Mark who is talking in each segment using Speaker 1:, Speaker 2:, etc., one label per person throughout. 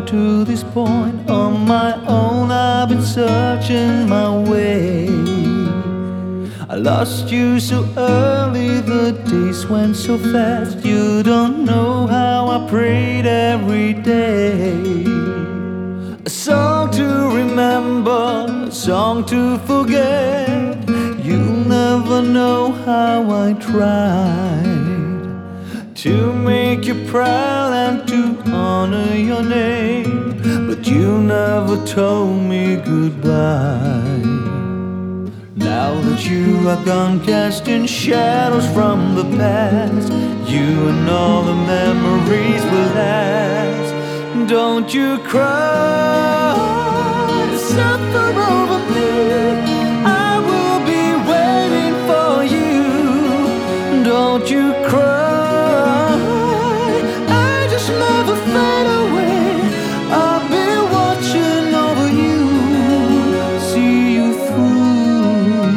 Speaker 1: to this point on my own. I've been searching my way. I lost you so early, the days went so fast. You don't know how I prayed every day. A song to remember, a song to forget. You'll never know how I tried to make you proud and to honor your name, but you never told me goodbye. Now that you are gone, casting shadows from the past, you and all the memories will last. Don't you cry, suffer over me. I will be waiting for you. Don't you cry, I just never fade away. I'll be watching over you, see you through.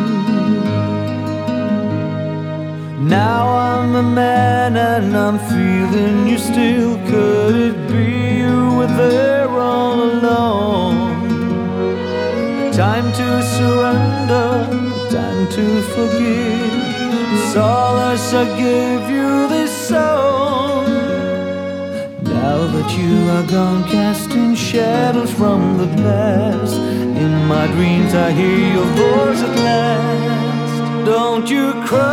Speaker 1: Now I'm a man and I'm feeling you still. Could it be you were there all along? Time to surrender, time to forgive. Solace, I give you this song. Now that you are gone, casting shadows from the past, in my dreams I hear your voice at last. Don't you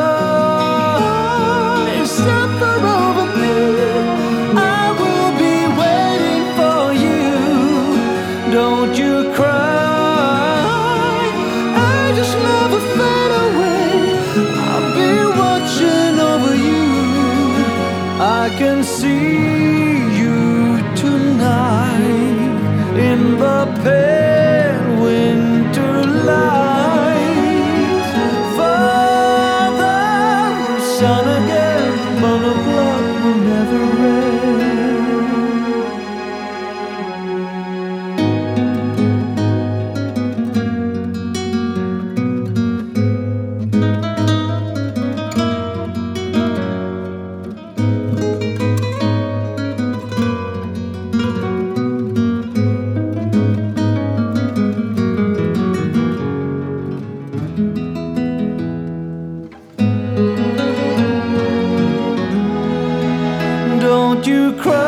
Speaker 1: cry, suffer over me. I will be waiting for you. Don't you cry, I just never fade away. I'll be watching over you. I can see you tonight in the pale winter light. Father, son again, but the blood will never rain. Don't you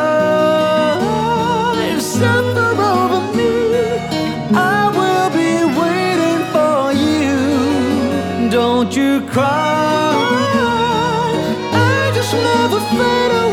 Speaker 1: cry, suffer over me. I will be waiting for you. Don't you cry, I just never fade away.